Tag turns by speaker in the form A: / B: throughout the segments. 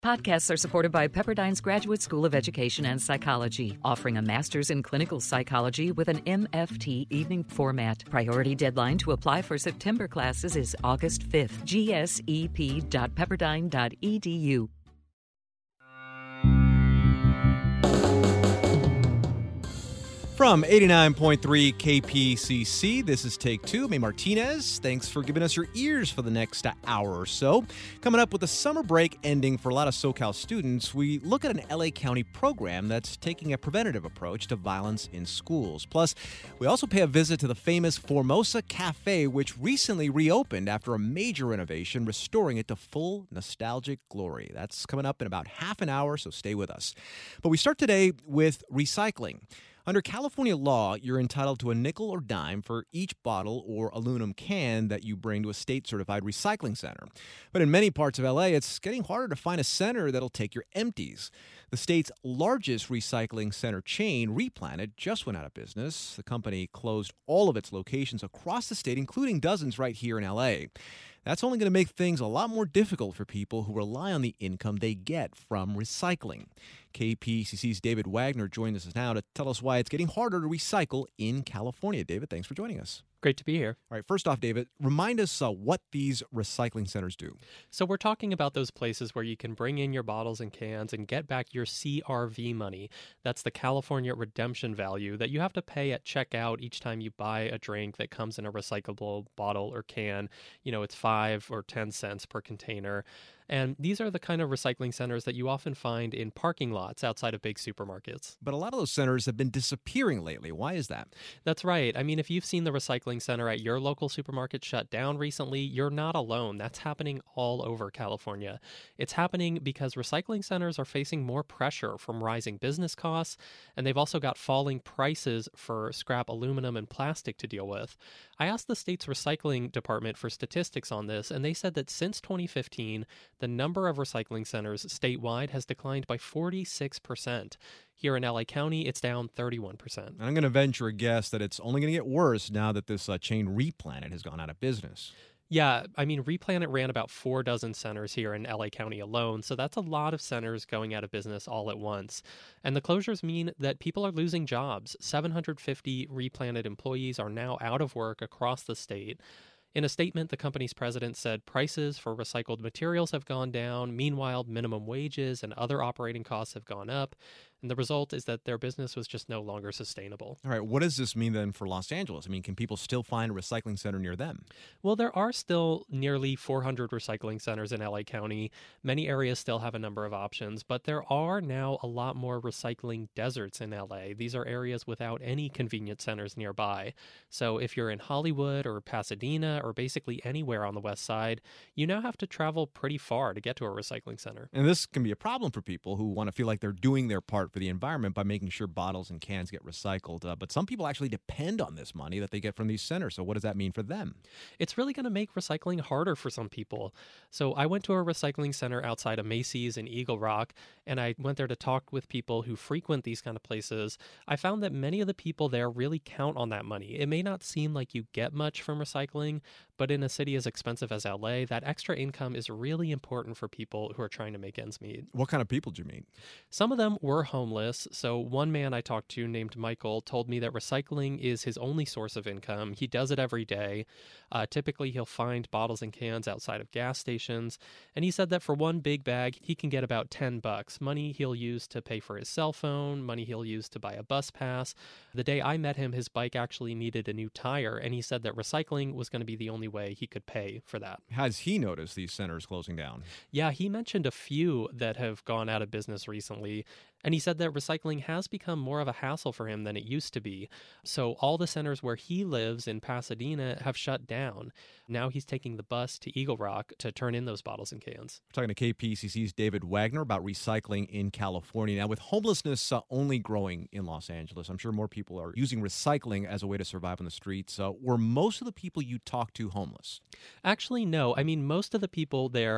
A: Podcasts are supported by Pepperdine's Graduate School of Education and Psychology, offering a master's in clinical psychology with an MFT evening format. Priority deadline to apply for September classes is August 5th. gsep.pepperdine.edu.
B: From 89.3 KPCC, this is Take Two. May Martinez, thanks for giving us your ears for the next hour or so. Coming up with the summer break ending for a lot of SoCal students, we look at an LA County program that's taking a preventative approach to violence in schools. Plus, we also pay a visit to the famous Formosa Cafe, which recently reopened after a major renovation, restoring it to full nostalgic glory. That's coming up in about half an hour, so stay with us. But we start today with recycling. Under California law, you're entitled to a nickel or dime for each bottle or aluminum can that you bring to a state-certified recycling center. But in many parts of LA, it's getting harder to find a center that'll take your empties. The state's largest recycling center chain, Replanet, just went out of business. The company closed all of its locations across the state, including dozens right here in LA. That's only going to make things a lot more difficult for people who rely on the income they get from recycling. KPCC's David Wagner joins us now to tell us why it's getting harder to recycle in California. David, thanks for joining us.
C: Great to be here.
B: All right, first off, David, remind us what these recycling centers do.
C: So we're talking about those places where you can bring in your bottles and cans and get back your CRV money. That's the California redemption value that you have to pay at checkout each time you buy a drink that comes in a recyclable bottle or can. You know, it's 5 or 10 cents per container. And these are the kind of recycling centers that you often find in parking lots outside of big supermarkets.
B: But a lot of those centers have been disappearing lately. Why is that?
C: That's right. I mean, if you've seen the recycling center at your local supermarket shut down recently, you're not alone. That's happening all over California. It's happening because recycling centers are facing more pressure from rising business costs, and they've also got falling prices for scrap aluminum and plastic to deal with. I asked the state's recycling department for statistics on this, and they said that since 2015, the number of recycling centers statewide has declined by 46%. Here in LA County, it's down 31%.
B: I'm going to venture a guess that it's only going to get worse now that this chain Replanet has gone out of business.
C: Yeah, I mean, Replanet ran about 4 dozen centers here in LA County alone, so that's a lot of centers going out of business all at once. And the closures mean that people are losing jobs. 750 Replanet employees are now out of work across the state. In a statement, the company's president said prices for recycled materials have gone down. Meanwhile, minimum wages and other operating costs have gone up. And the result is that their business was just no longer sustainable.
B: All right, what does this mean then for Los Angeles? I mean, can people still find a recycling center near them?
C: Well, there are still nearly 400 recycling centers in LA County. Many areas still have a number of options, but there are now a lot more recycling deserts in LA. These are areas without any convenient centers nearby. So if you're in Hollywood or Pasadena or basically anywhere on the west side, you now have to travel pretty far to get to a recycling center.
B: And this can be a problem for people who want to feel like they're doing their part for the environment by making sure bottles and cans get recycled. But some people actually depend on this money that they get from these centers. So what does that mean for them?
C: It's really going to make recycling harder for some people. So I went to a recycling center outside of Macy's in Eagle Rock, and I went there to talk with people who frequent these kind of places. I found that many of the people there really count on that money. It may not seem like you get much from recycling, but in a city as expensive as LA, that extra income is really important for people who are trying to make ends meet.
B: What kind of people did you meet?
C: Some of them were homeless. So one man I talked to named Michael told me that recycling is his only source of income. He does it every day. Typically, he'll find bottles and cans outside of gas stations. And he said that for one big bag, he can get about $10. Money he'll use to pay for his cell phone, money he'll use to buy a bus pass. The day I met him, his bike actually needed a new tire, and he said that recycling was going to be the only way he could pay for that.
B: Has he noticed these centers closing down?
C: Yeah, he mentioned a few that have gone out of business recently. And he said that recycling has become more of a hassle for him than it used to be. So all the centers where he lives in Pasadena have shut down. Now he's taking the bus to Eagle Rock to turn in those bottles and cans.
B: We're talking to KPCC's David Wagner about recycling in California. Now, with homelessness only growing in Los Angeles, I'm sure more people are using recycling as a way to survive on the streets. Were most of the people you talked to homeless?
C: Actually, no. I mean, most of the people there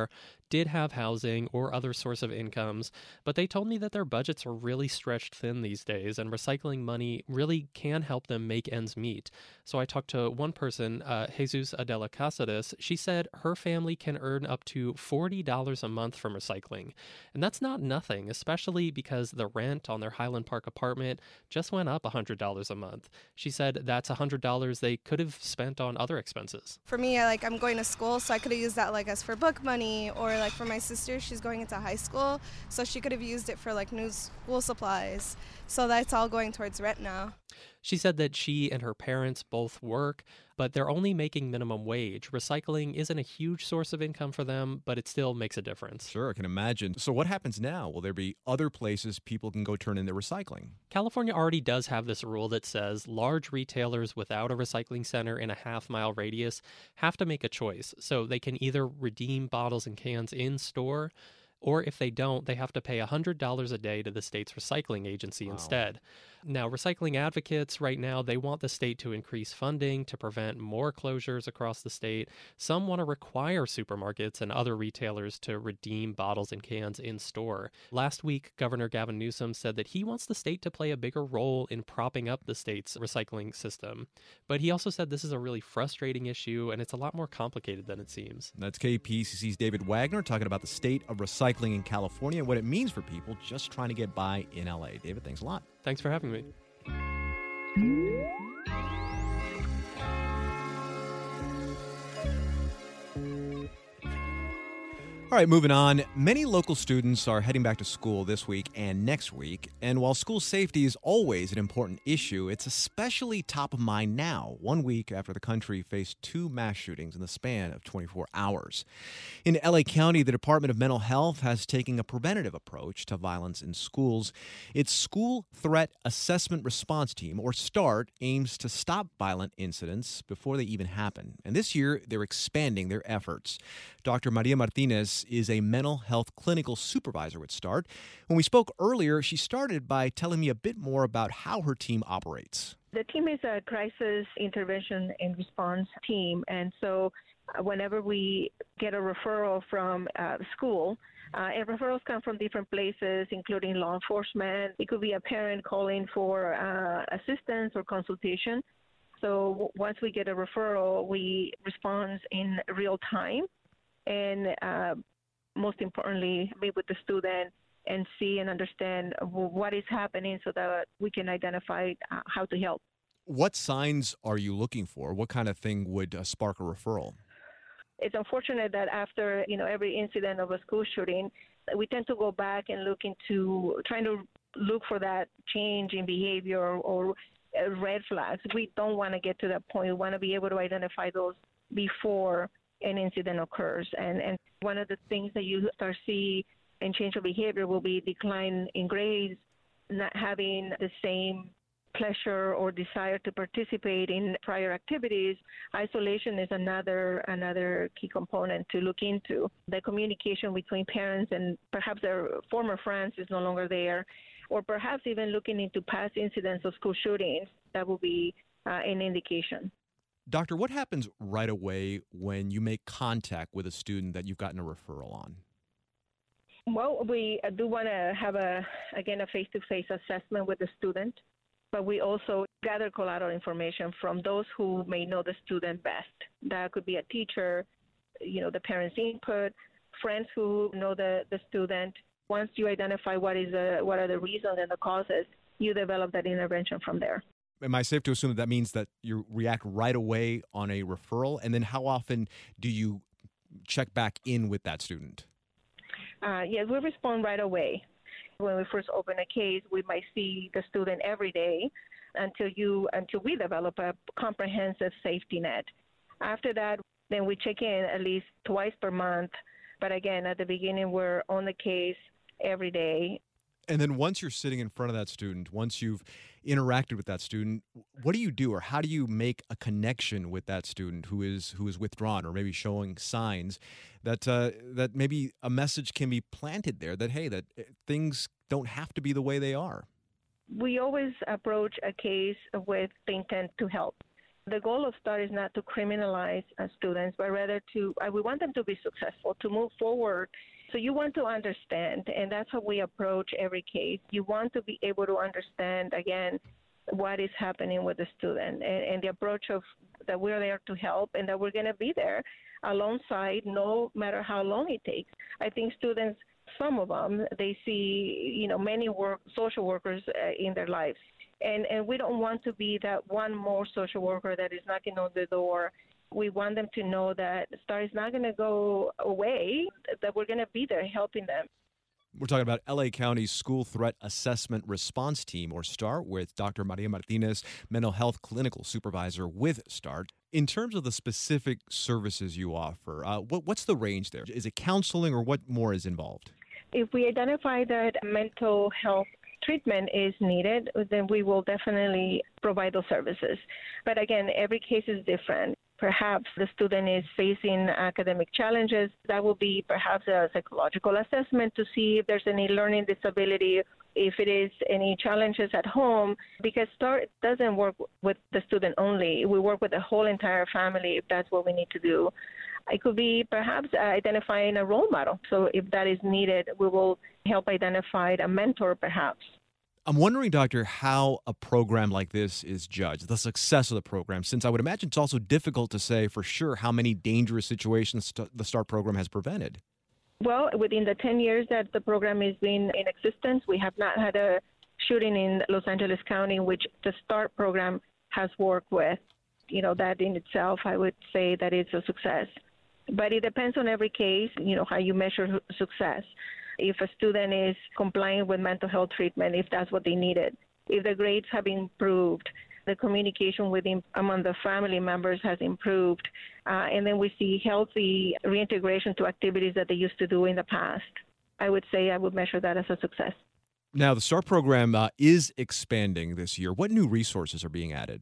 C: did have housing or other source of incomes, but they told me that their budgets are really stretched thin these days, and recycling money really can help them make ends meet. So I talked to one person, Jesus Adela Casares. She said her family can earn up to $40 a month from recycling. And that's not nothing, especially because the rent on their Highland Park apartment just went up $100 a month. She said that's $100 they could have spent on other expenses.
D: For me, I'm going to school, so I could have used that as for book money, or for my sister, she's going into high school, so she could have used it for new school supplies. So that's all going towards rent now.
C: She said that she and her parents both work, but they're only making minimum wage. Recycling isn't a huge source of income for them, but it still makes a difference.
B: Sure, I can imagine. So what happens now? Will there be other places people can go turn in their recycling?
C: California already does have this rule that says large retailers without a recycling center in a half-mile radius have to make a choice. So they can either redeem bottles and cans in store, or if they don't, they have to pay $100 a day to the state's recycling agency instead. Now, recycling advocates right now, they want the state to increase funding to prevent more closures across the state. Some want to require supermarkets and other retailers to redeem bottles and cans in store. Last week, Governor Gavin Newsom said that he wants the state to play a bigger role in propping up the state's recycling system. But he also said this is a really frustrating issue, and it's a lot more complicated than it seems.
B: That's KPCC's David Wagner talking about the state of recycling in California and what it means for people just trying to get by in LA. David, thanks a lot.
C: Thanks for having me.
B: All right, moving on. Many local students are heading back to school this week and next week. And while school safety is always an important issue, it's especially top of mind now, 1 week after the country faced 2 mass shootings in the span of 24 hours. In LA County, the Department of Mental Health has taken a preventative approach to violence in schools. Its School Threat Assessment Response Team, or START, aims to stop violent incidents before they even happen. And this year, they're expanding their efforts. Dr. Maria Martinez is a mental health clinical supervisor at START. When we spoke earlier, she started by telling me a bit more about how her team operates.
E: The team is a crisis intervention and response team, and so whenever we get a referral from the school, and referrals come from different places, including law enforcement. It could be a parent calling for assistance or consultation. So once we get a referral, we respond in real time. And most importantly, meet with the student and see and understand what is happening so that we can identify how to help.
B: What signs are you looking for? What kind of thing would spark a referral?
E: It's unfortunate that after every incident of a school shooting, we tend to go back and look into trying to look for that change in behavior or red flags. We don't want to get to that point. We want to be able to identify those before an incident occurs. And one of the things that you start see in change of behavior will be decline in grades, not having the same pleasure or desire to participate in prior activities. Isolation is another key component to look into. The communication between parents and perhaps their former friends is no longer there, or perhaps even looking into past incidents of school shootings. That will be an indication.
B: Doctor, what happens right away when you make contact with a student that you've gotten a referral on?
E: Well, we do want to have a face-to-face assessment with the student, but we also gather collateral information from those who may know the student best. That could be a teacher, the parents' input, friends who know the student. Once you identify what are the reasons and the causes, you develop that intervention from there.
B: Am I safe to assume that means that you react right away on a referral? And then how often do you check back in with that student?
E: Yes, we respond right away. When we first open a case, we might see the student every day until we develop a comprehensive safety net. After that, then we check in at least twice per month. But again, at the beginning, we're on the case every day.
B: And then once you're sitting in front of that student, once you've interacted with that student, what do you do, or how do you make a connection with that student who is withdrawn or maybe showing signs that maybe a message can be planted there that, hey, that things don't have to be the way they are?
E: We always approach a case with the intent to help. The goal of START is not to criminalize students, but rather we want them to be successful, to move forward. So you want to understand, and that's how we approach every case. You want to be able to understand, again, what is happening with the student and the approach of that we're there to help and that we're going to be there alongside no matter how long it takes. I think students, some of them, they see, many social workers in their lives. And we don't want to be that one more social worker that is knocking on the door. We want them to know that STAR is not going to go away, that we're going to be there helping them.
B: We're talking about LA County's School Threat Assessment Response Team, or START, with Dr. Maria Martinez, Mental Health Clinical Supervisor with START. In terms of the specific services you offer, what's the range there? Is it counseling, or what more is involved?
E: If we identify that mental health treatment is needed, then we will definitely provide those services. But again, every case is different. Perhaps the student is facing academic challenges. That will be perhaps a psychological assessment to see if there's any learning disability, if it is any challenges at home, because START doesn't work with the student only. We work with the whole entire family if that's what we need to do. It could be perhaps identifying a role model. So if that is needed, we will help identify a mentor perhaps.
B: I'm wondering, Doctor, how a program like this is judged, the success of the program, since I would imagine it's also difficult to say for sure how many dangerous situations the START program has prevented.
E: Well, within the 10 years that the program has been in existence, we have not had a shooting in Los Angeles County, which the START program has worked with. That in itself, I would say that it's a success. But it depends on every case, how you measure success. If a student is complying with mental health treatment, if that's what they needed, if the grades have improved, the communication among the family members has improved, and then we see healthy reintegration to activities that they used to do in the past, I would say I would measure that as a success.
B: Now, the START program is expanding this year. What new resources are being added?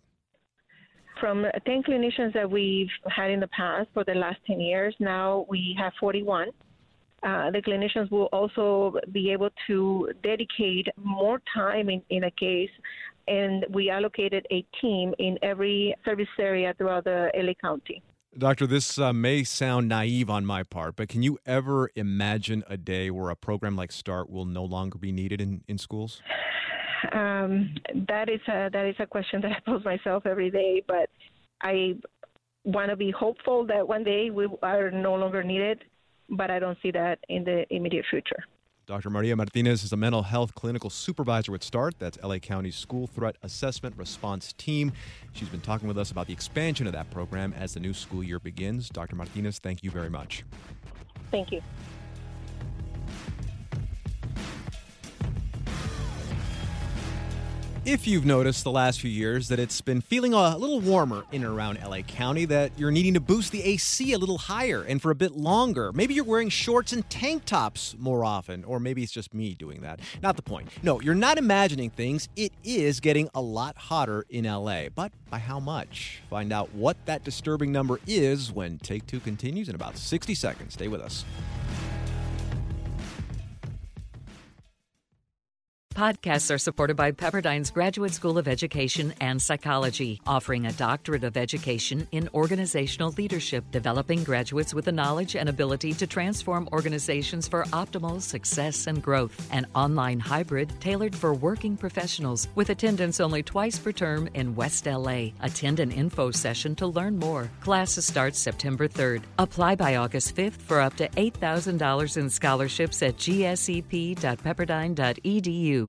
E: From 10 clinicians that we've had in the past for the last 10 years, now we have 41. The clinicians will also be able to dedicate more time in a case, and we allocated a team in every service area throughout the LA County.
B: Doctor, this may sound naive on my part, but can you ever imagine a day where a program like START will no longer be needed in schools?
E: That is a question that I pose myself every day, but I want to be hopeful that one day we are no longer needed, but I don't see that in the immediate future.
B: Dr. Maria Martinez is a mental health clinical supervisor with START. That's LA County's School Threat Assessment Response Team. She's been talking with us about the expansion of that program as the new school year begins. Dr. Martinez, thank you very much.
E: Thank you.
B: If you've noticed the last few years that it's been feeling a little warmer in and around LA County, that you're needing to boost the AC a little higher and for a bit longer. Maybe you're wearing shorts and tank tops more often, or maybe it's just me doing that. Not the point. No, you're not imagining things. It is getting a lot hotter in LA, but by how much? Find out what that disturbing number is when Take Two continues in about 60 seconds. Stay with us.
A: Podcasts are supported by Pepperdine's Graduate School of Education and Psychology, offering a doctorate of education in organizational leadership, developing graduates with the knowledge and ability to transform organizations for optimal success and growth. An online hybrid tailored for working professionals with attendance only twice per term in West LA. Attend an info session to learn more. Classes start September 3rd. Apply by August 5th for up to $8,000 in scholarships at gsep.pepperdine.edu.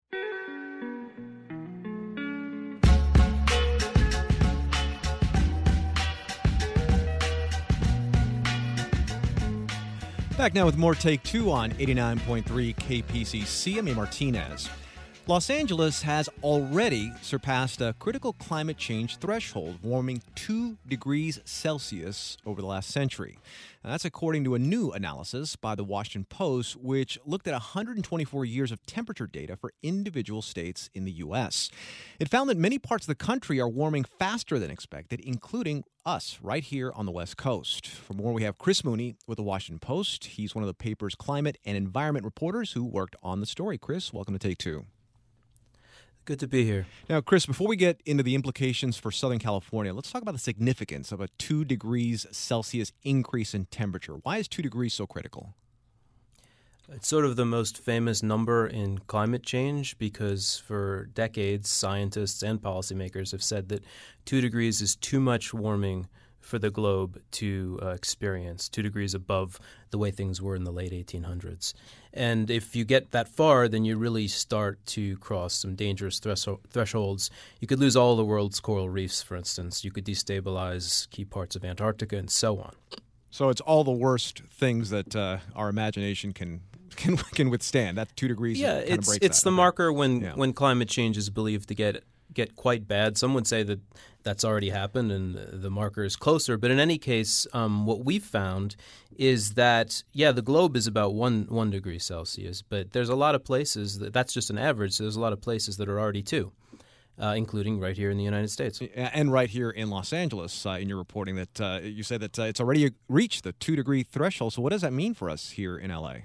B: Back now with more Take Two on 89.3 KPCC. I'm A. Martinez. Los Angeles has already surpassed a critical climate change threshold, warming 2 degrees Celsius over the last century. Now, that's according to a new analysis by the Washington Post, which looked at 124 years of temperature data for individual states in the U.S. It found that many parts of the country are warming faster than expected, including us right here on the West Coast. For more, we have Chris Mooney with the Washington Post. He's one of the paper's climate and environment reporters who worked on the story. Chris, welcome to Take Two.
F: Good to be here.
B: Now, Chris, before we get into the implications for Southern California, let's talk about the significance of a 2 degrees Celsius increase in temperature. Why is 2 degrees so critical?
F: It's sort of the most famous number in climate change because for decades, scientists and policymakers have said that 2 degrees is too much warming for the globe to experience, 2 degrees above the way things were in the late 1800s. And if you get that far, then you really start to cross some dangerous thresholds. You could lose all the world's coral reefs, for instance. You could destabilize key parts of Antarctica and so on.
B: So it's all the worst things that our imagination can withstand. That 2 degrees
F: Yeah,
B: kind of breaks
F: it's
B: that.
F: the marker when,
B: Yeah.
F: when climate change is believed to get quite bad. Some would say that that's already happened and the marker is closer. But in any case, what we've found is that, the globe is about 1 degree Celsius, but there's a lot of places that's just an average. So there's a lot of places that are already 2, including right here in the United States.
B: And right here in Los Angeles, in your reporting, that you said that it's already reached the 2 degree threshold. So what does that mean for us here in L.A.?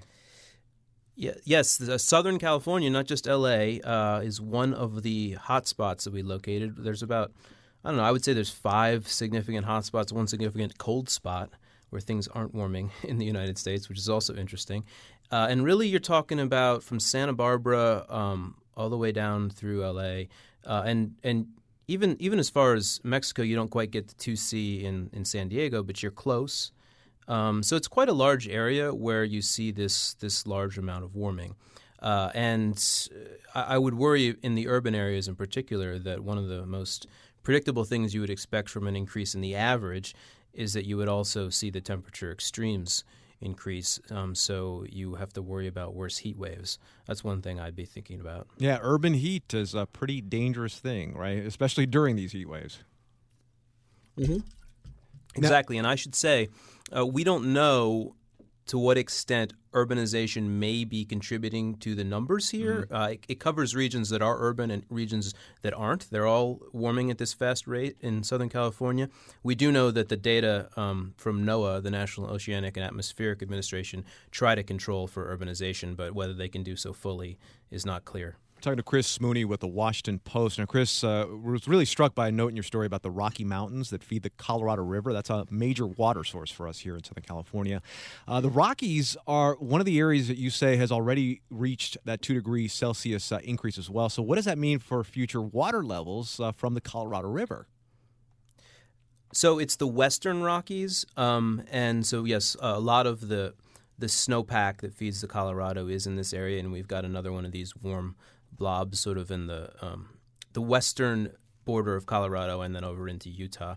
F: Yes, Southern California, not just L.A., is one of the hot spots that we located. There's about, I would say there's 5 significant hot spots, 1 significant cold spot where things aren't warming in the United States, which is also interesting. And really you're talking about from Santa Barbara all the way down through L.A., and even as far as Mexico, you don't quite get to 2C in San Diego, but you're close. So it's quite a large area where you see this large amount of warming. And I would worry in the urban areas in particular that one of the most predictable things you would expect from an increase in the average is that you would also see the temperature extremes increase. So you have to worry about worse heat waves. That's one thing I'd be thinking about.
B: Yeah, urban heat is a pretty dangerous thing, right? Especially during these heat waves.
F: Mm-hmm. Exactly. And I should say, we don't know to what extent urbanization may be contributing to the numbers here. It covers regions that are urban and regions that aren't. They're all warming at this fast rate in Southern California. We do know that the data from NOAA, the National Oceanic and Atmospheric Administration, try to control for urbanization, but whether they can do so fully is not clear.
B: Talking to Chris Mooney with the Washington Post. Now, Chris was really struck by a note in your story about the Rocky Mountains that feed the Colorado River. That's a major water source for us here in Southern California. The Rockies are one of the areas that you say has already reached that 2 degrees Celsius increase as well. So what does that mean for future water levels from the Colorado River?
F: So it's the Western Rockies. And so, yes, a lot of the snowpack that feeds the Colorado is in this area, and we've got another one of these warm blobs sort of in the western border of Colorado and then over into Utah.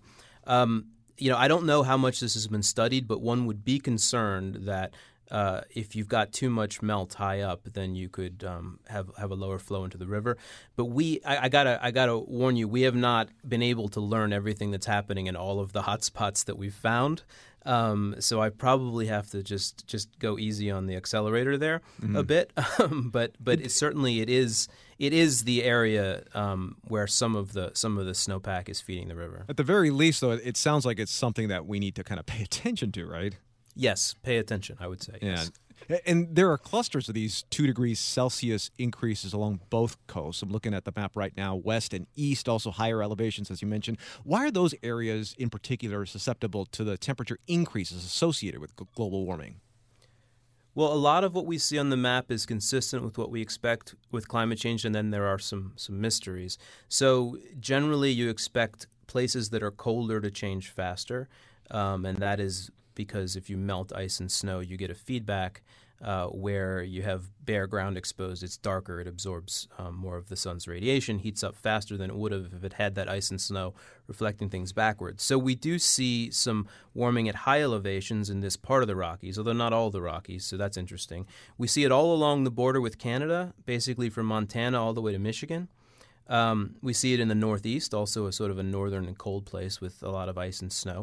F: I don't know how much this has been studied, but one would be concerned that if you've got too much melt high up, then you could have a lower flow into the river. But I gotta warn you, we have not been able to learn everything that's happening in all of the hot spots that we've found. So I probably have to just go easy on the accelerator there a bit. But it is the area where some of the snowpack is feeding the river.
B: At the very least, though, it sounds like it's something that we need to kind of pay attention to, right?
F: Yes, pay attention, I would say.
B: Yeah.
F: Yes.
B: And there are clusters of these 2 degrees Celsius increases along both coasts. I'm looking at the map right now, west and east, also higher elevations, as you mentioned. Why are those areas in particular susceptible to the temperature increases associated with global warming?
F: Well, a lot of what we see on the map is consistent with what we expect with climate change, and then there are some mysteries. So generally you expect places that are colder to change faster, and that is because if you melt ice and snow, you get a feedback where you have bare ground exposed. It's darker. It absorbs more of the sun's radiation, heats up faster than it would have if it had that ice and snow reflecting things backwards. So we do see some warming at high elevations in this part of the Rockies, although not all the Rockies, so that's interesting. We see it all along the border with Canada, basically from Montana all the way to Michigan. We see it in the Northeast, also a sort of a northern and cold place with a lot of ice and snow.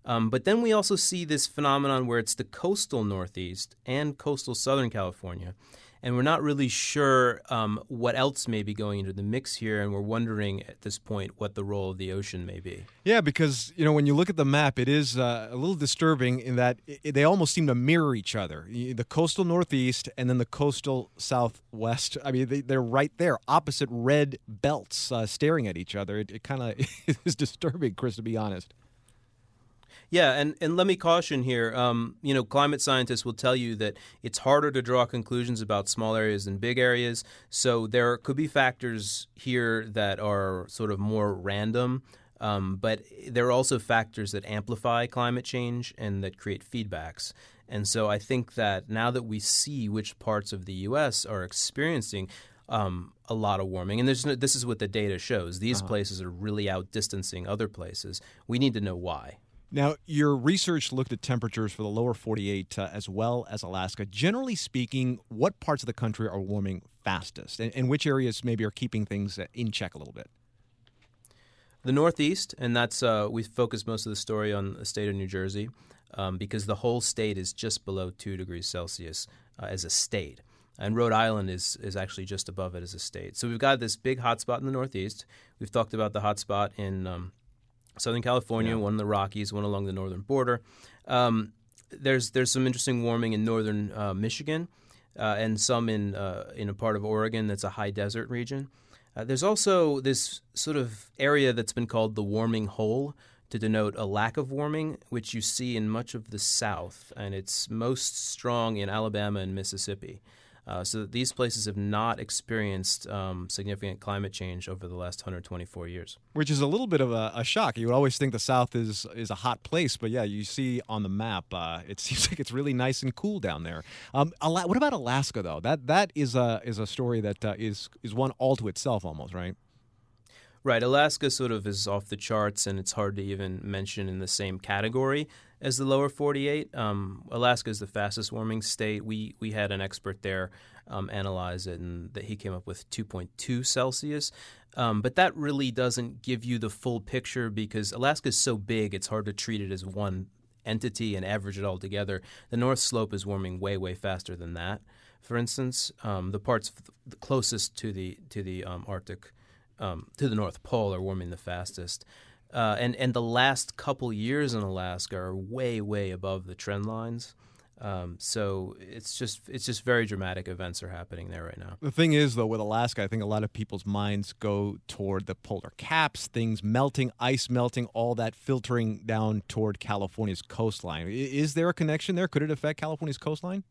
F: But then we also see this phenomenon where it's the coastal Northeast and coastal Southern California. And we're not really sure what else may be going into the mix here, and we're wondering at this point what the role of the ocean may be.
B: Yeah, because when you look at the map, it is a little disturbing in that they almost seem to mirror each other. The coastal Northeast and then the coastal Southwest. I mean, they're right there, opposite red belts, staring at each other. It kind of is disturbing, Chris, to be honest.
F: Yeah, and let me caution here. Climate scientists will tell you that it's harder to draw conclusions about small areas than big areas. So there could be factors here that are sort of more random, but there are also factors that amplify climate change and that create feedbacks. And so I think that now that we see which parts of the U.S. are experiencing a lot of warming, and this is what the data shows. These places are really outdistancing other places. We need to know why.
B: Now, your research looked at temperatures for the lower 48 as well as Alaska. Generally speaking, what parts of the country are warming fastest, and which areas maybe are keeping things in check a little bit?
F: The Northeast, and that's we focus most of the story on the state of New Jersey because the whole state is just below 2 degrees Celsius as a state. And Rhode Island is actually just above it as a state. So we've got this big hotspot in the Northeast. We've talked about the hotspot in Southern California, one in the Rockies, one along the northern border. There's some interesting warming in northern Michigan and some in a part of Oregon that's a high desert region. There's also this sort of area that's been called the warming hole to denote a lack of warming, which you see in much of the South, and it's most strong in Alabama and Mississippi. So these places have not experienced significant climate change over the last 124 years. Which is
B: a little bit of a shock. You would always think the South is a hot place, but yeah, you see on the map, it seems like it's really nice and cool down there. What about Alaska, though? That is a story that is one all to itself almost, right?
F: Right. Alaska sort of is off the charts, and it's hard to even mention in the same category as the lower 48. Alaska is the fastest warming state. We had an expert there analyze it, and that he came up with 2.2 Celsius. But that really doesn't give you the full picture because Alaska is so big, it's hard to treat it as one entity and average it all together. The North Slope is warming way, way faster than that. For instance, the parts closest to the Arctic, to the North Pole, are warming the fastest. And the last couple years in Alaska are way, way above the trend lines. So it's just very dramatic events are happening there right now.
B: The thing is, though, with Alaska, I think a lot of people's minds go toward the polar caps, things melting, ice melting, all that filtering down toward California's coastline. Is there a connection there? Could it affect California's coastline?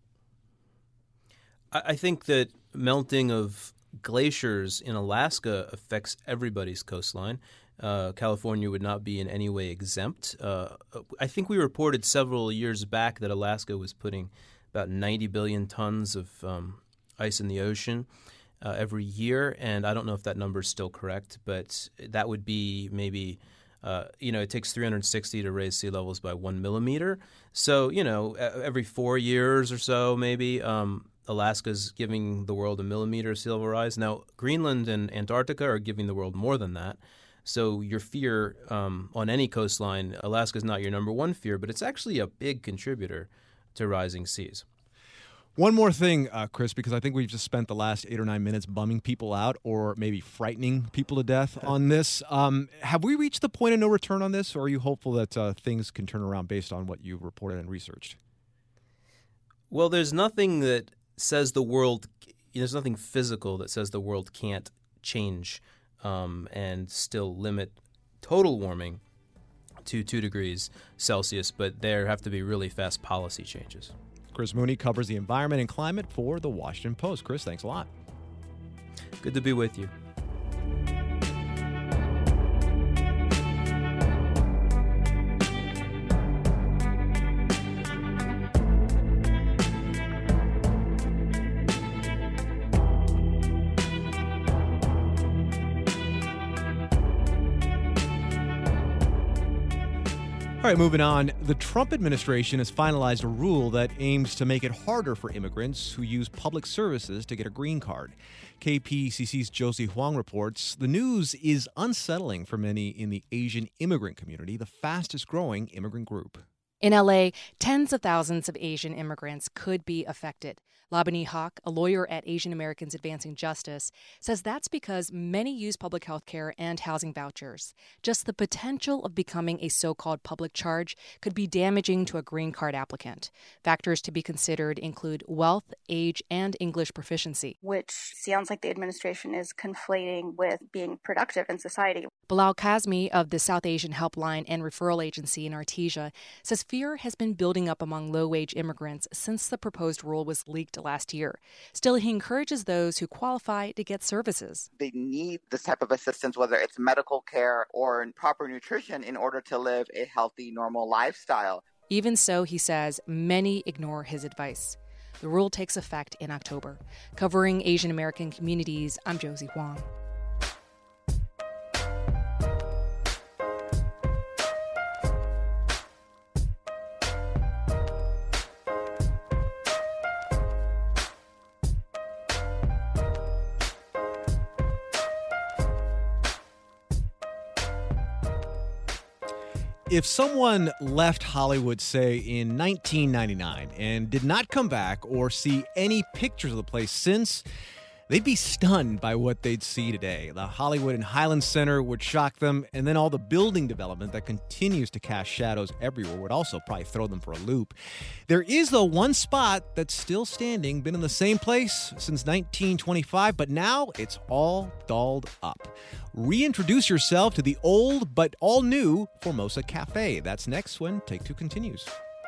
F: I think that melting of glaciers in Alaska affects everybody's coastline. California would not be in any way exempt. I think we reported several years back that Alaska was putting about 90 billion tons of ice in the ocean every year, and I don't know if that number is still correct, but that would be maybe it takes 360 to raise sea levels by 1 millimeter. So, every 4 years or so, maybe, Alaska's giving the world a millimeter of sea level rise. Now, Greenland and Antarctica are giving the world more than that. So your fear on any coastline, Alaska's not your number one fear, but it's actually a big contributor to rising seas.
B: One more thing, Chris, because I think we've just spent the last 8 or 9 minutes bumming people out or maybe frightening people to death on this. Have we reached the point of no return on this, or are you hopeful that things can turn around based on what you reported and researched?
F: Well, there's nothing that says there's nothing physical that says the world can't change and still limit total warming to 2 degrees Celsius, but there have to be really fast policy changes.
B: Chris Mooney covers the environment and climate for The Washington Post. Chris, thanks a lot.
F: Good to be with you.
B: All right, moving on. The Trump administration has finalized a rule that aims to make it harder for immigrants who use public services to get a green card. KPCC's Josie Huang reports the news is unsettling for many in the Asian immigrant community, the fastest growing immigrant group.
G: In LA, tens of thousands of Asian immigrants could be affected. Labani Haq, a lawyer at Asian Americans Advancing Justice, says that's because many use public health care and housing vouchers. Just the potential of becoming a so-called public charge could be damaging to a green card applicant. Factors to be considered include wealth, age, and English proficiency.
H: Which sounds like the administration is conflating with being productive in society.
G: Bilal Kazmi of the South Asian Helpline and Referral Agency in Artesia says fear has been building up among low-wage immigrants since the proposed rule was leaked last year. Still, he encourages those who qualify to get services.
I: They need this type of assistance, whether it's medical care or proper nutrition, in order to live a healthy, normal lifestyle.
G: Even so, he says, many ignore his advice. The rule takes effect in October. Covering Asian American communities, I'm Josie Huang.
B: If someone left Hollywood, say, in 1999 and did not come back or see any pictures of the place since, they'd be stunned by what they'd see today. The Hollywood and Highland Center would shock them, and then all the building development that continues to cast shadows everywhere would also probably throw them for a loop. There is, though, one spot that's still standing, been in the same place since 1925, but now it's all dolled up. Reintroduce yourself to the old but all-new Formosa Cafe. That's next when Take Two continues.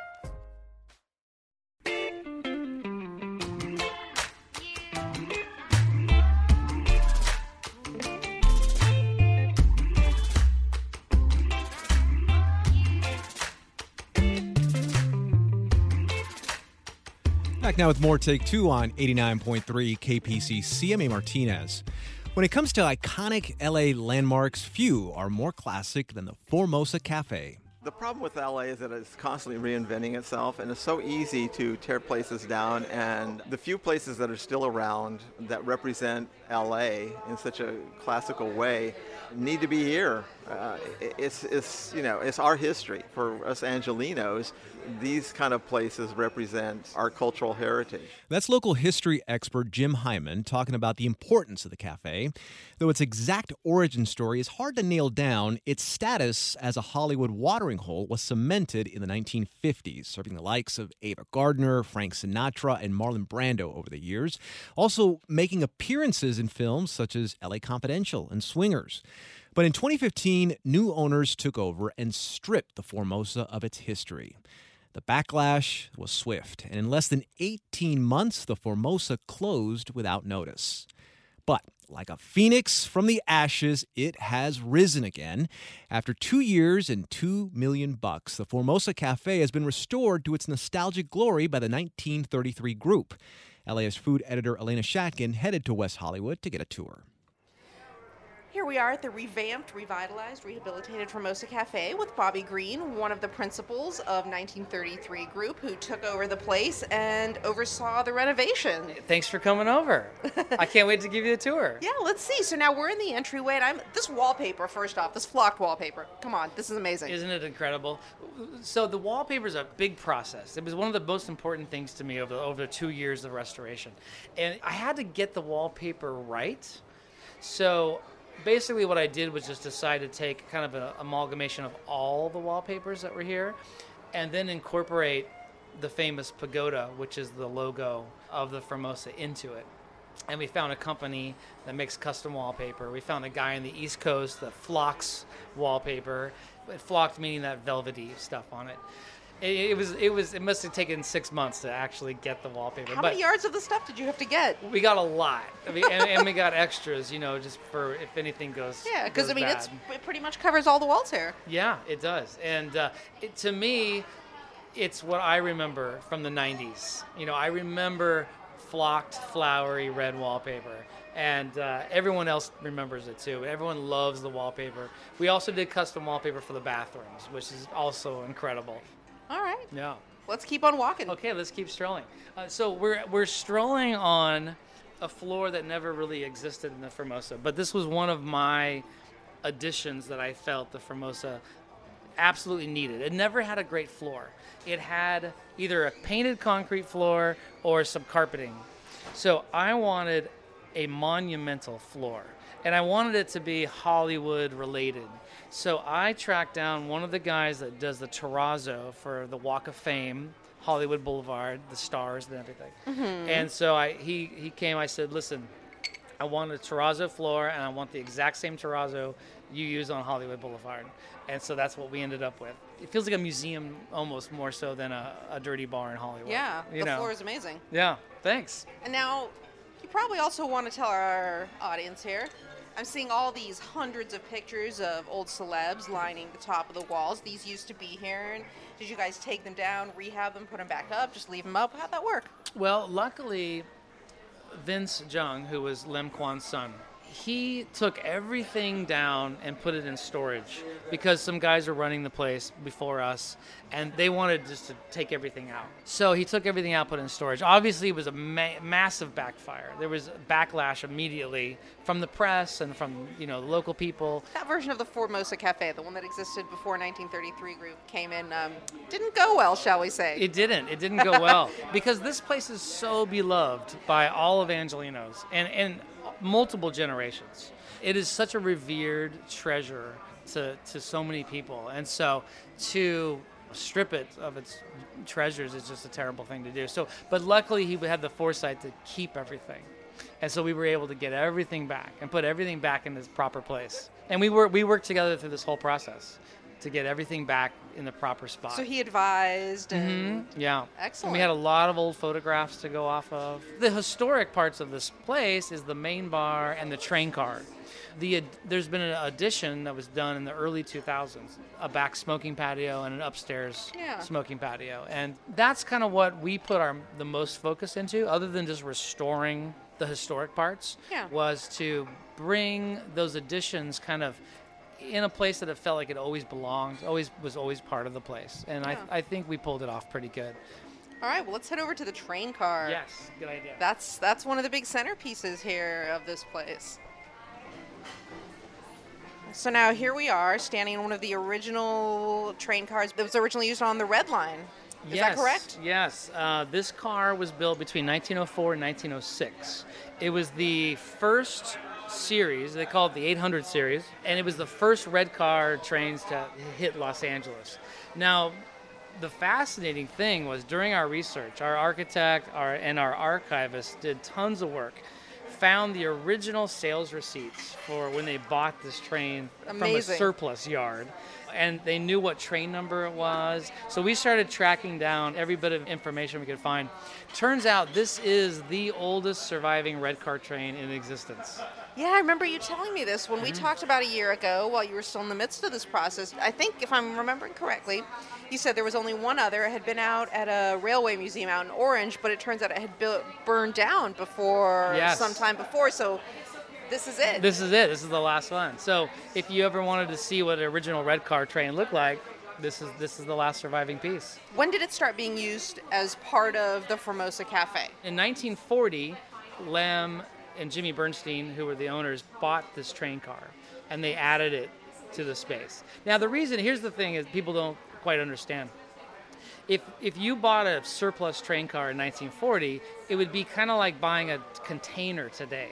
B: Back now with more Take Two on 89.3 KPCC. I'm A. Martinez. When it comes to iconic LA landmarks, few are more classic than the Formosa Cafe.
J: The problem with LA is that it's constantly reinventing itself, and it's so easy to tear places down, and the few places that are still around that represent LA in such a classical way need to be here. It's our history. For us Angelenos, these kind of places represent our cultural heritage.
B: That's local history expert Jim Hyman talking about the importance of the cafe. Though its exact origin story is hard to nail down, its status as a Hollywood watering hole was cemented in the 1950s, serving the likes of Ava Gardner, Frank Sinatra, and Marlon Brando over the years, also making appearances in films such as LA Confidential and Swingers. But in 2015, new owners took over and stripped the Formosa of its history. The backlash was swift, and in less than 18 months, the Formosa closed without notice. But like a phoenix from the ashes, it has risen again. After 2 years and $2 million, the Formosa Cafe has been restored to its nostalgic glory by the 1933 group. LA's food editor Elena Shatkin headed to West Hollywood to get a tour.
K: Here we are at the revamped, revitalized, rehabilitated Formosa Cafe with Bobby Green, one of the principals of 1933 Group, who took over the place and oversaw the renovation.
L: Thanks for coming over. I can't wait to give you a tour.
K: Yeah, let's see. So now we're in the entryway, and this wallpaper, first off, this flocked wallpaper. Come on, this is amazing.
L: Isn't it incredible? So the wallpaper is a big process. It was one of the most important things to me over the 2 years of restoration. And I had to get the wallpaper right. So basically what I did was just decide to take kind of an amalgamation of all the wallpapers that were here and then incorporate the famous pagoda, which is the logo of the Formosa, into it. And we found a company that makes custom wallpaper. We found a guy on the East Coast that flocks wallpaper. Flocked meaning that velvety stuff on it. It must have taken 6 months to actually get the wallpaper.
K: How many yards of the stuff did you have to get?
L: We got a lot. And we got extras, just for if anything goes
K: Yeah, because
L: it
K: pretty much covers all the walls here.
L: Yeah, it does. And to me, it's what I remember from the 90s. I remember flocked, flowery red wallpaper. And everyone else remembers it too. Everyone loves the wallpaper. We also did custom wallpaper for the bathrooms, which is also incredible.
K: All right.
L: Yeah.
K: Let's keep on walking.
L: Okay, let's keep strolling. So we're strolling on a floor that never really existed in the Formosa, but this was one of my additions that I felt the Formosa absolutely needed. It never had a great floor. It had either a painted concrete floor or some carpeting. So I wanted a monumental floor, and I wanted it to be Hollywood related. So I tracked down one of the guys that does the terrazzo for the Walk of Fame, Hollywood Boulevard, the stars and everything.
K: Mm-hmm.
L: And so he came, I said, listen, I want a terrazzo floor, and I want the exact same terrazzo you use on Hollywood Boulevard. And so that's what we ended up with. It feels like a museum almost more so than a dirty bar in Hollywood.
K: Yeah, the floor is amazing.
L: Yeah, thanks.
K: And now, you probably also want to tell our audience here, I'm seeing all these hundreds of pictures of old celebs lining the top of the walls. These used to be here. And did you guys take them down, rehab them, put them back up, just leave them up? How'd that work?
L: Well, luckily, Vince Jung, who was Lem Kwan's son, he took everything down and put it in storage because some guys were running the place before us, and they wanted just to take everything out. So he took everything out, put it in storage. Obviously, it was a massive backfire. There was backlash immediately from the press and from the local people.
K: That version of the Formosa Cafe, the one that existed before 1933 group came in, didn't go well, shall we say?
L: It didn't go well because this place is so beloved by all of Angelenos and multiple generations. It is such a revered treasure to so many people, and so to strip it of its treasures is just a terrible thing to do. So, but luckily he had the foresight to keep everything, and so we were able to get everything back and put everything back in its proper place. And we worked together through this whole process to get everything back in the proper spot.
K: So he advised and...
L: Mm-hmm. Yeah.
K: Excellent.
L: And we had a lot of old photographs to go off of. The historic parts of this place is the main bar and the train car. There's been an addition that was done in the early 2000s, a back smoking patio and an upstairs smoking patio. And that's kind of what we put the most focus into, other than just restoring the historic parts, was to bring those additions kind of in a place that it felt like it always belonged, was always part of the place. And I think we pulled it off pretty good.
K: All right, well, let's head over to the train car.
L: Yes, good idea.
K: That's one of the big centerpieces here of this place. So now here we are, standing in one of the original train cars that was originally used on the Red Line. Is that correct?
L: Yes. This car was built between 1904 and 1906. It was the first series, they call it the 800 series, and it was the first red car trains to hit Los Angeles. Now, the fascinating thing was during our research, our architect and our archivist did tons of work, found the original sales receipts for when they bought this train from a surplus yard, and they knew what train number it was. So we started tracking down every bit of information we could find. Turns out this is the oldest surviving red car train in existence.
K: Yeah, I remember you telling me this when we talked about a year ago while you were still in the midst of this process. I think, if I'm remembering correctly, you said there was only one other. It had been out at a railway museum out in Orange, but it turns out it had burned down sometime before, so this is it.
L: This is it. This is the last one. So if you ever wanted to see what an original red car train looked like, this is the last surviving piece.
K: When did it start being used as part of the Formosa Cafe?
L: In 1940, Lem and Jimmy Bernstein, who were the owners, bought this train car, and they added it to the space. Now, here's the thing is people don't quite understand. If you bought a surplus train car in 1940, it would be kind of like buying a container today.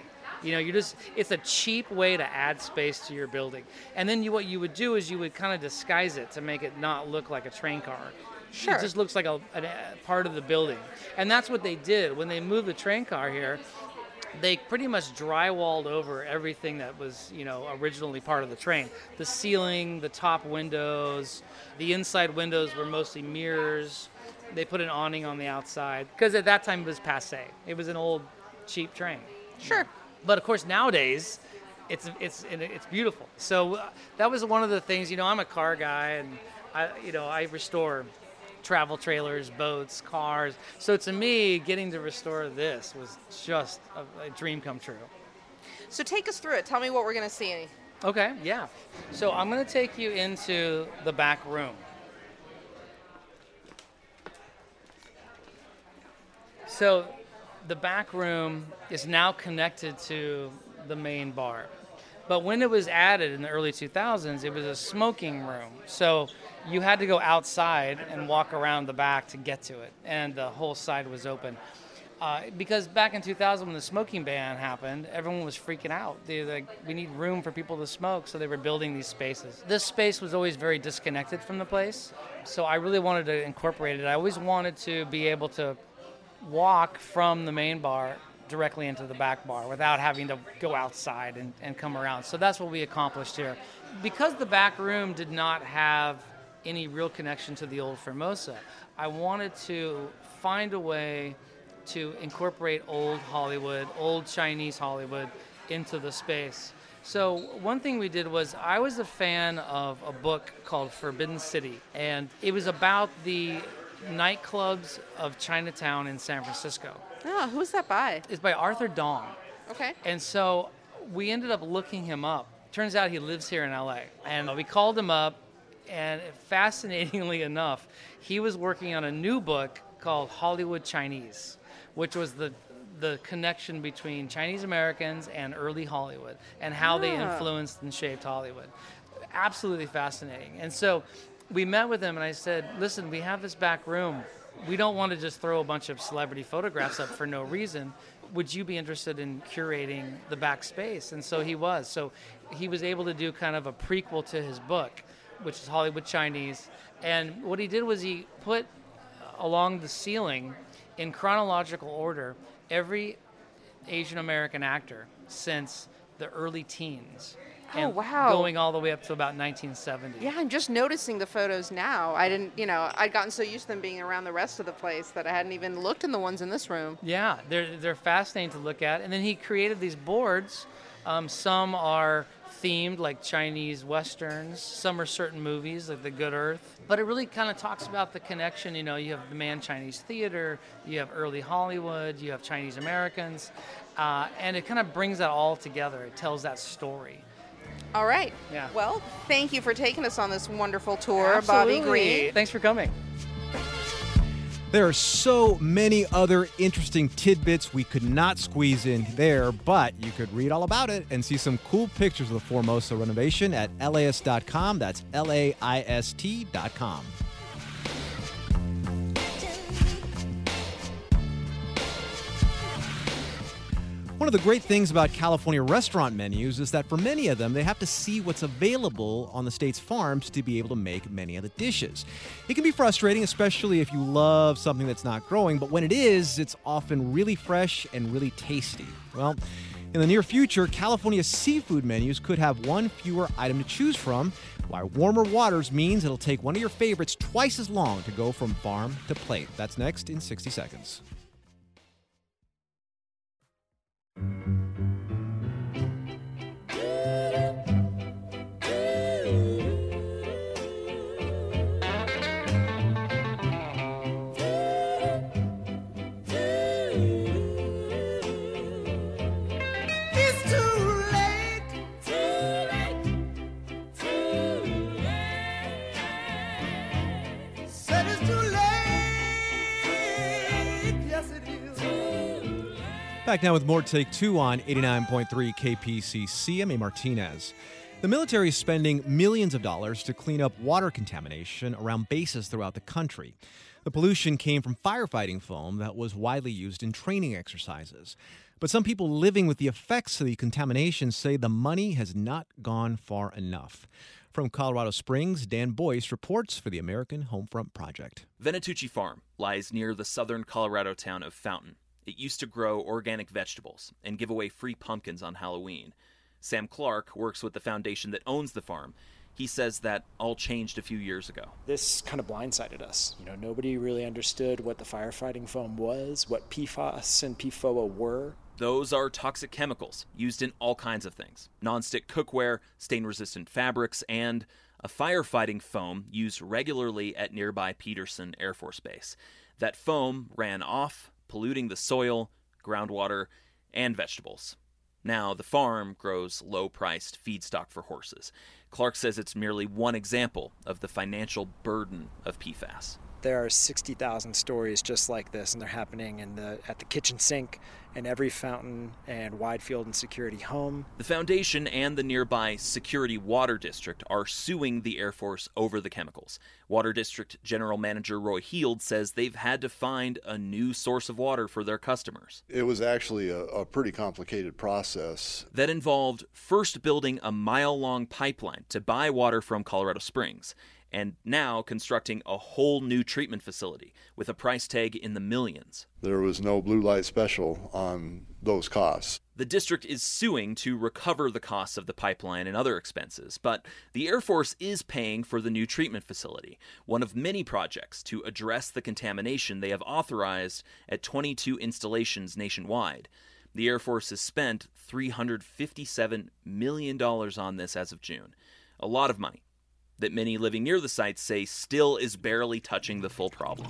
L: It's a cheap way to add space to your building. And then what you would do is you would kind of disguise it to make it not look like a train car. Sure. It just looks like a part of the building. And that's what they did. When they moved the train car here, they pretty much drywalled over everything that was, originally part of the train. The ceiling, the top windows, the inside windows were mostly mirrors. They put an awning on the outside because at that time it was passé. It was an old, cheap train.
K: Sure.
L: But of course nowadays, it's beautiful. So that was one of the things. I'm a car guy, and I restore travel trailers, boats, cars. So to me, getting to restore this was just a dream come true.
K: So take us through it. Tell me what we're going to see.
L: Okay, yeah. So I'm going to take you into the back room. So the back room is now connected to the main bar. But when it was added in the early 2000s, it was a smoking room. So you had to go outside and walk around the back to get to it, and the whole side was open. Because back in 2000, when the smoking ban happened, everyone was freaking out. They were like, we need room for people to smoke, so they were building these spaces. This space was always very disconnected from the place, so I really wanted to incorporate it. I always wanted to be able to walk from the main bar directly into the back bar without having to go outside and come around. So that's what we accomplished here. Because the back room did not have any real connection to the old Formosa, I wanted to find a way to incorporate old Hollywood, old Chinese Hollywood into the space. So one thing we did was, I was a fan of a book called Forbidden City, and it was about the nightclubs of Chinatown in San Francisco.
K: Oh, who's that by?
L: It's by Arthur Dong.
K: Okay.
L: And so we ended up looking him up. Turns out he lives here in LA. And we called him up, and fascinatingly enough, he was working on a new book called Hollywood Chinese, which was the connection between Chinese Americans and early Hollywood and how they influenced and shaped Hollywood. Absolutely fascinating. And so we met with him, and I said, listen, we have this back room. We don't want to just throw a bunch of celebrity photographs up for no reason. Would you be interested in curating the back space? And so he was. So he was able to do kind of a prequel to his book, which is Hollywood Chinese. And what he did was he put along the ceiling, in chronological order, every Asian American actor since the early teens.
K: Oh, wow.
L: Going all the way up to about 1970.
K: Yeah, I'm just noticing the photos now. I didn't, I'd gotten so used to them being around the rest of the place that I hadn't even looked in the ones in this room.
L: Yeah, they're fascinating to look at. And then he created these boards. Some are themed, like Chinese Westerns. Some are certain movies, like The Good Earth. But it really kind of talks about the connection. You have the Man Chinese Theater, you have early Hollywood, you have Chinese Americans. And it kind of brings that all together. It tells that story.
K: All right.
L: Yeah.
K: Well, thank you for taking us on this wonderful tour,
L: Absolutely.
K: Bobby Green.
L: Thanks for coming.
B: There are so many other interesting tidbits we could not squeeze in there, but you could read all about it and see some cool pictures of the Formosa renovation at LAist.com. That's LAIST.com. One of the great things about California restaurant menus is that for many of them, they have to see what's available on the state's farms to be able to make many of the dishes. It can be frustrating, especially if you love something that's not growing, but when it is, it's often really fresh and really tasty. Well, in the near future, California's seafood menus could have one fewer item to choose from, while warmer waters means it'll take one of your favorites twice as long to go from farm to plate. That's next in 60 seconds. Back now with more Take Two on 89.3 KPCC. I'm A. Martinez. The military is spending millions of dollars to clean up water contamination around bases throughout the country. The pollution came from firefighting foam that was widely used in training exercises. But some people living with the effects of the contamination say the money has not gone far enough. From Colorado Springs, Dan Boyce reports for the American Homefront Project.
M: Venatucci Farm lies near the southern Colorado town of Fountain. It used to grow organic vegetables and give away free pumpkins on Halloween. Sam Clark works with the foundation that owns the farm. He says that all changed a few years ago.
N: This kind of blindsided us. Nobody really understood what the firefighting foam was, what PFAS and PFOA were.
M: Those are toxic chemicals used in all kinds of things. Non-stick cookware, stain-resistant fabrics, and a firefighting foam used regularly at nearby Peterson Air Force Base. That foam ran off, polluting the soil, groundwater, and vegetables. Now the farm grows low-priced feedstock for horses. Clark says it's merely one example of the financial burden of PFAS.
N: There are 60,000 stories just like this, and they're happening at the kitchen sink, in every fountain and wide field and security home.
M: The foundation and the nearby Security Water District are suing the Air Force over the chemicals. Water District General Manager Roy Heald says they've had to find a new source of water for their customers.
O: It was actually a pretty complicated process.
M: That involved first building a mile-long pipeline to buy water from Colorado Springs, and now constructing a whole new treatment facility with a price tag in the millions.
O: There was no blue light special on those costs.
M: The district is suing to recover the costs of the pipeline and other expenses, but the Air Force is paying for the new treatment facility, one of many projects to address the contamination they have authorized at 22 installations nationwide. The Air Force has spent $357 million on this as of June. A lot of money that many living near the site say still is barely touching the full problem.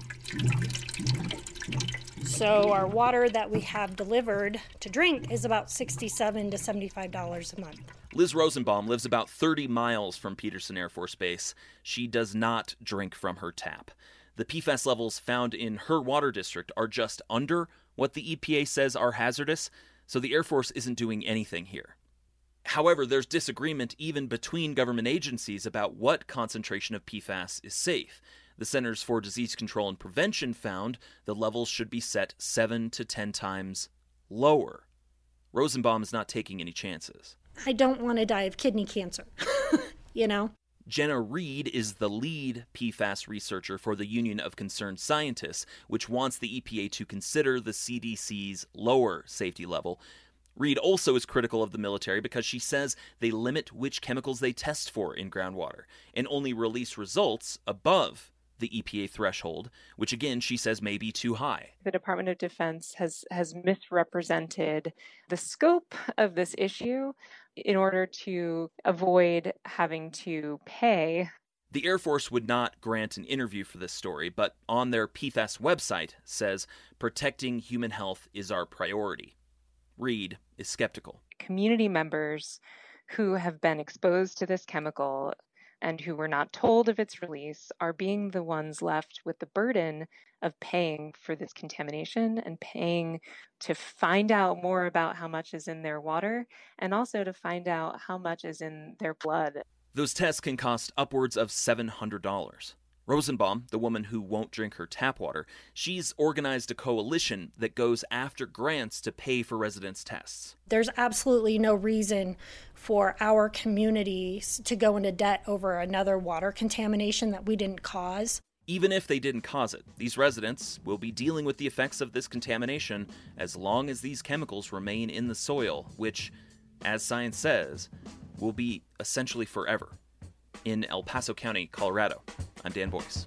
P: So our water that we have delivered to drink is about $67 to $75 a month.
M: Liz Rosenbaum lives about 30 miles from Peterson Air Force Base. She does not drink from her tap. The PFAS levels found in her water district are just under what the EPA says are hazardous, so the Air Force isn't doing anything here. However, there's disagreement even between government agencies about what concentration of PFAS is safe. The Centers for Disease Control and Prevention found the levels should be set 7 to 10 times lower. Rosenbaum is not taking any chances.
P: I don't want to die of kidney cancer, you know?
M: Jenna Reed is the lead PFAS researcher for the Union of Concerned Scientists, which wants the EPA to consider the CDC's lower safety level. Reed also is critical of the military because she says they limit which chemicals they test for in groundwater and only release results above the EPA threshold, which again she says may be too high.
Q: The Department of Defense has misrepresented the scope of this issue in order to avoid having to pay.
M: The Air Force would not grant an interview for this story, but on their PFAS website says protecting human health is our priority. Reed is skeptical.
Q: Community members who have been exposed to this chemical and who were not told of its release are being the ones left with the burden of paying for this contamination and paying to find out more about how much is in their water and also to find out how much is in their blood.
M: Those tests can cost upwards of $700. Rosenbaum, the woman who won't drink her tap water, she's organized a coalition that goes after grants to pay for residents' tests.
P: There's absolutely no reason for our communities to go into debt over another water contamination that we didn't cause.
M: Even if they didn't cause it, these residents will be dealing with the effects of this contamination as long as these chemicals remain in the soil, which, as science says, will be essentially forever. In El Paso County, Colorado, I'm Dan Boyce.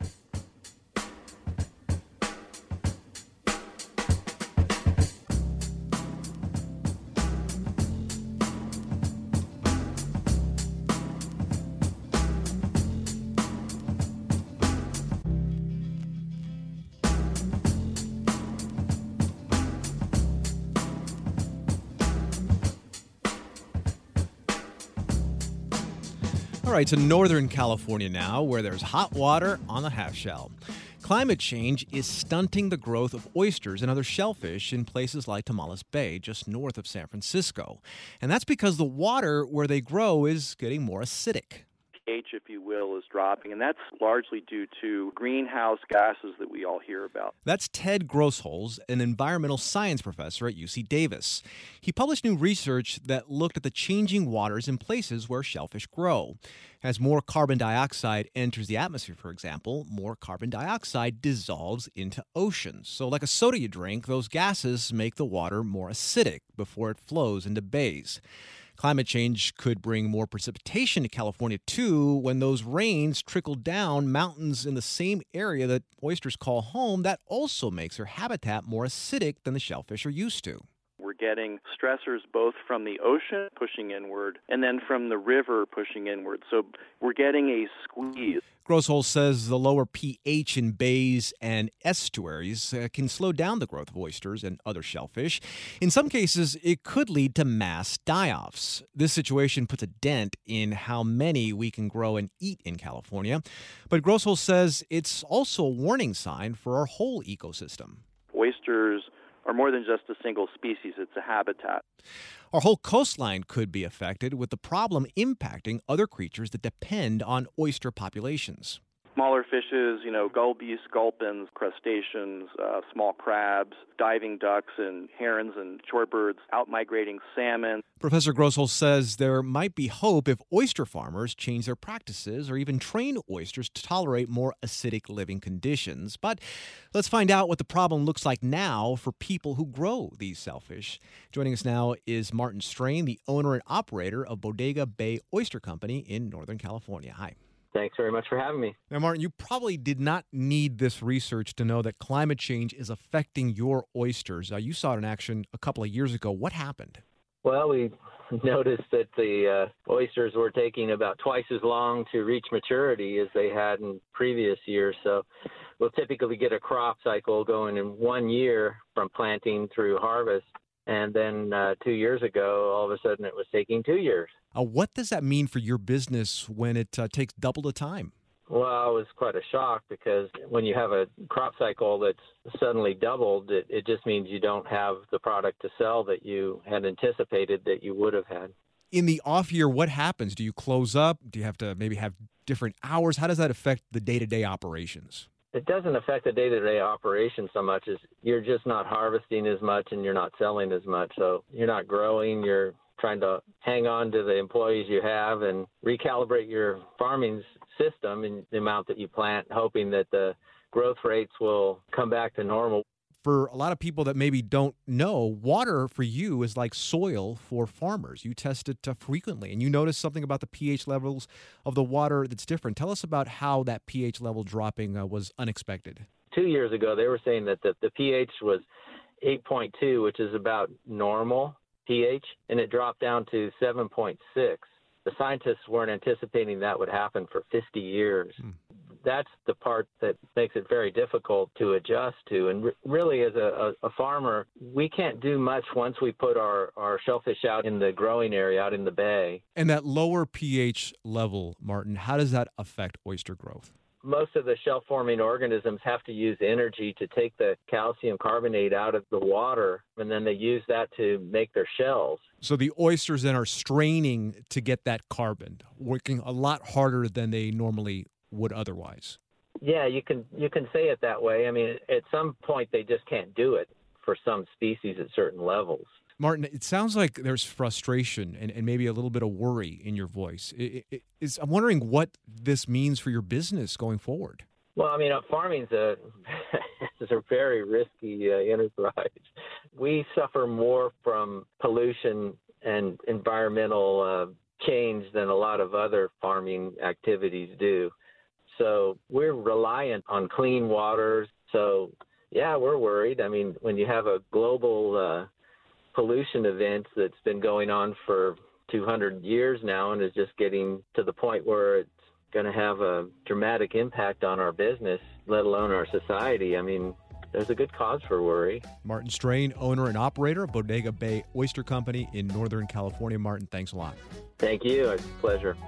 B: All right, to Northern California now, where there's hot water on the half shell. Climate change is stunting the growth of oysters and other shellfish in places like Tomales Bay, just north of San Francisco. And that's because the water where they grow is getting more acidic.
R: pH, if you will, is dropping, and that's largely due to greenhouse gases that we all hear about.
B: That's Ted Grossholz, an environmental science professor at UC Davis. He published new research that looked at the changing waters in places where shellfish grow. As more carbon dioxide enters the atmosphere, for example, more carbon dioxide dissolves into oceans. So like a soda you drink, those gases make the water more acidic before it flows into bays. Climate change could bring more precipitation to California, too, when those rains trickle down mountains in the same area that oysters call home. That also makes their habitat more acidic than the shellfish are used to.
R: We're getting stressors both from the ocean pushing inward and then from the river pushing inward. So we're getting a squeeze.
B: Grossholz says the lower pH in bays and estuaries can slow down the growth of oysters and other shellfish. In some cases, it could lead to mass die-offs. This situation puts a dent in how many we can grow and eat in California. But Grossholz says it's also a warning sign for our whole ecosystem.
R: Oysters are more than just a single species. It's a habitat.
B: Our whole coastline could be affected, with the problem impacting other creatures that depend on oyster populations.
R: Smaller fishes, gulbies, sculpins, crustaceans, small crabs, diving ducks and herons and shorebirds, out-migrating salmon.
B: Professor Grossholz says there might be hope if oyster farmers change their practices or even train oysters to tolerate more acidic living conditions. But let's find out what the problem looks like now for people who grow these shellfish. Joining us now is Martin Strain, the owner and operator of Bodega Bay Oyster Company in Northern California. Hi.
S: Thanks very much for having me.
B: Now, Martin, you probably did not need this research to know that climate change is affecting your oysters. You saw it in action a couple of years ago. What happened?
S: Well, we noticed that the oysters were taking about twice as long to reach maturity as they had in previous years. So we'll typically get a crop cycle going in 1 year from planting through harvest. And then 2 years ago, all of a sudden, it was taking 2 years.
B: What does that mean for your business when it takes double the time?
S: Well, it was quite a shock because when you have a crop cycle that's suddenly doubled, it just means you don't have the product to sell that you had anticipated that you would have had.
B: In the off year, what happens? Do you close up? Do you have to maybe have different hours? How does that affect the day-to-day operations?
S: It doesn't affect the day-to-day operation so much as you're just not harvesting as much and you're not selling as much. So you're not growing, you're trying to hang on to the employees you have and recalibrate your farming system and the amount that you plant, hoping that the growth rates will come back to normal.
B: For a lot of people that maybe don't know, water for you is like soil for farmers. You test it frequently, and you notice something about the pH levels of the water that's different. Tell us about how that pH level dropping was unexpected.
S: 2 years ago, they were saying that the pH was 8.2, which is about normal pH, and it dropped down to 7.6. The scientists weren't anticipating that would happen for 50 years. That's the part that makes it very difficult to adjust to. And really, as a farmer, we can't do much once we put our shellfish out in the growing area, out in the bay.
B: And that lower pH level, Martin, how does that affect oyster growth?
S: Most of the shell-forming organisms have to use energy to take the calcium carbonate out of the water, and then they use that to make their shells.
B: So the oysters then are straining to get that carbon, working a lot harder than they normally would otherwise.
S: Yeah, you can say it that way. I mean, at some point they just can't do it for some species at certain levels.
B: Martin, it sounds like there's frustration and maybe a little bit of worry in your voice. I'm wondering what this means for your business going forward.
S: Well, I mean, farming's a very risky enterprise. We suffer more from pollution and environmental change than a lot of other farming activities do. So we're reliant on clean waters. So, yeah, we're worried. I mean, when you have a global pollution event that's been going on for 200 years now and is just getting to the point where it's going to have a dramatic impact on our business, let alone our society, I mean, there's a good cause for worry.
B: Martin Strain, owner and operator of Bodega Bay Oyster Company in Northern California. Martin, thanks a lot.
S: Thank you. It's a pleasure.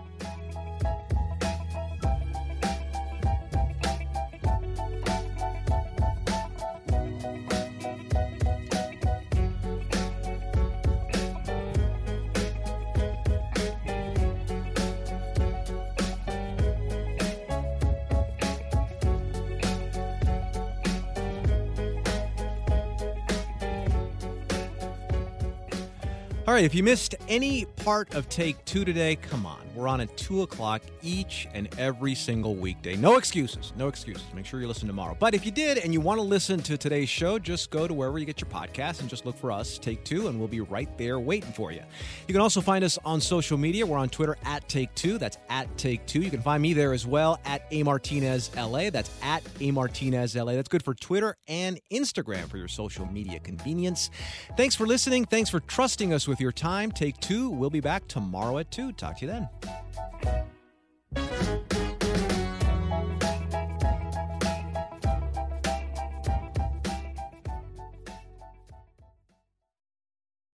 B: All right, if you missed any part of Take Two today, come on. We're on at 2 o'clock each and every single weekday. No excuses. No excuses. Make sure you listen tomorrow. But if you did and you want to listen to today's show, just go to wherever you get your podcasts and just look for us, Take Two, and we'll be right there waiting for you. You can also find us on social media. We're on Twitter at Take Two. That's at Take Two. You can find me there as well at amartinezla. That's at amartinezla. That's good for Twitter and Instagram for your social media convenience. Thanks for listening. Thanks for trusting us with your time. Take Two. We'll be back tomorrow at 2. Talk to you then.